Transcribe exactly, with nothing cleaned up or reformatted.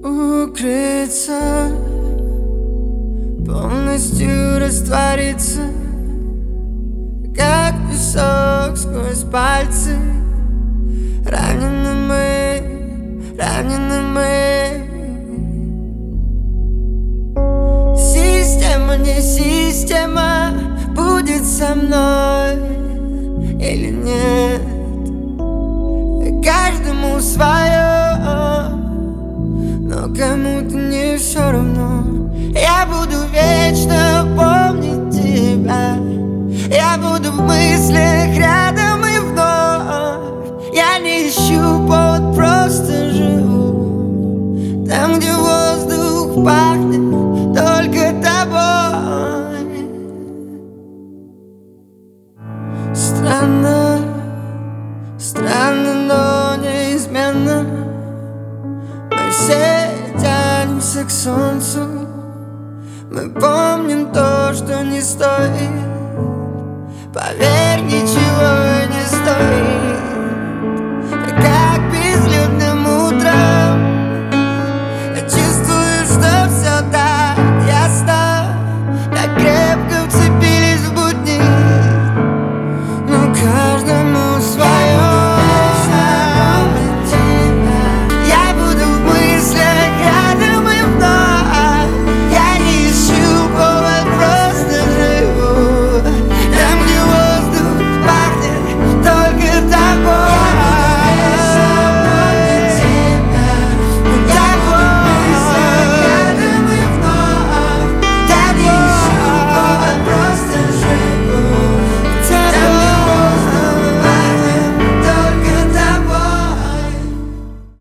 укрыться, полностью раствориться, как песок сквозь пальцы. Ранены мы, ранены мы. Система, не система, будет со мной или нет. Каждому свое, но кому-то не все равно. Я буду вечно помнить тебя, я буду в мыслях рядом и вновь. Я не ищу повод, просто живу там, где воздух пахнет только тобой. Странно, странно, но неизменно мы все тянемся к солнцу. Мы помним то, что не стоит. Поверь, ничего не стоит.